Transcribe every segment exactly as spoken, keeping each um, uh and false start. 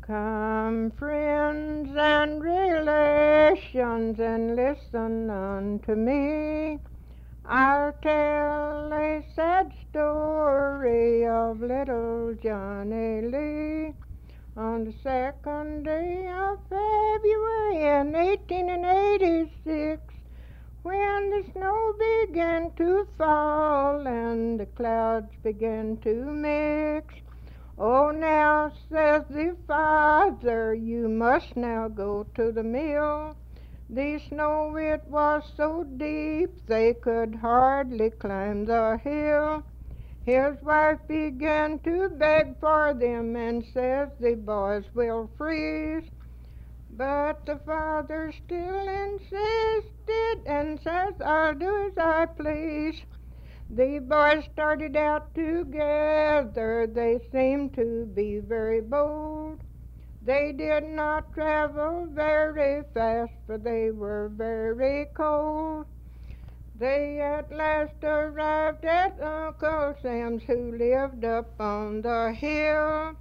Come, friends and relations, and listen unto me. I'll tell a sad story of little Johnny Lee. On the second day of February in eighteen eighty-six, when the snow began to fall and the clouds began to mix. Oh, now, says the father, you must now go to the mill. The snow, it was so deep they could hardly climb the hill. His wife began to beg for them and says the boys will freeze. But the father still insisted and says, I'll do as I please. The boys started out together, they seemed to be very bold. They did not travel very fast, for they were very cold. They at last arrived at Uncle Sam's, who lived up on the hill.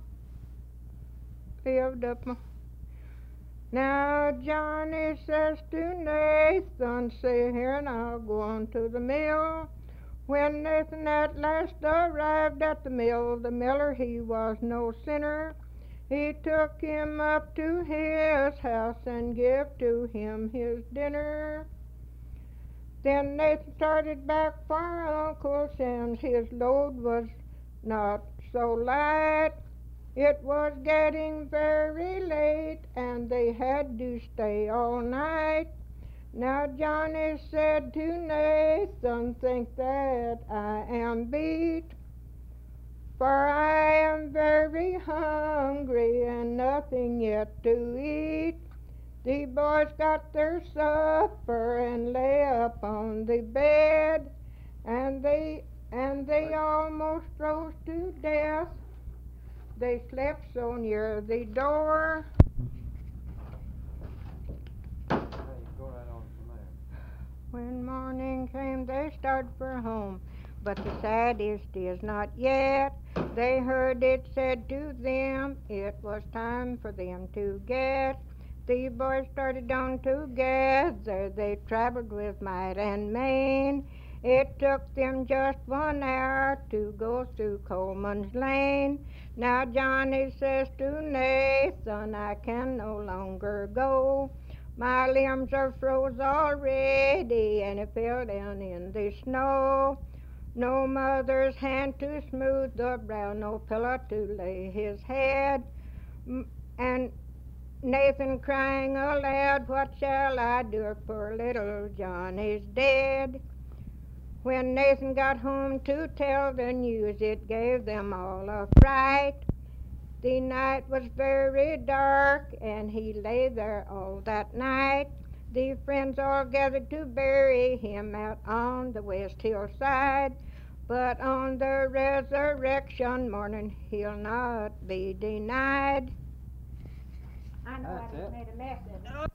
Lived up on... Now Johnny says to Nathan, "Stay here and I'll go on to the mill." When Nathan at last arrived at the mill, the miller, he was no sinner. He took him up to his house and gave to him his dinner. Then Nathan started back for Uncle Sam's. His load was not so light. It was getting very late, and they had to stay all night. Now Johnny said to Nathan, "Think that I am beat, for I am very hungry and nothing yet to eat." The boys got their supper and lay up on the bed, and they and they almost froze to death. They slept so near the door. When morning came, they started for home, but the saddest is not yet. They heard it said to them it was time for them to get. The boys started on together. They traveled with might and main. It took them just one hour to go through Coleman's Lane. Now Johnny says to Nathan, "I can no longer go. My limbs are froze already, and it fell down in the snow. No mother's hand to smooth the brow, no pillow to lay his head." And Nathan crying aloud, "What shall I do? Poor little Johnny's dead." When Nathan got home to tell the news, it gave them all a fright. The night was very dark, and he lay there all that night. The friends all gathered to bury him out on the west hillside. But on the resurrection morning, he'll not be denied. I know I just made a mess of it.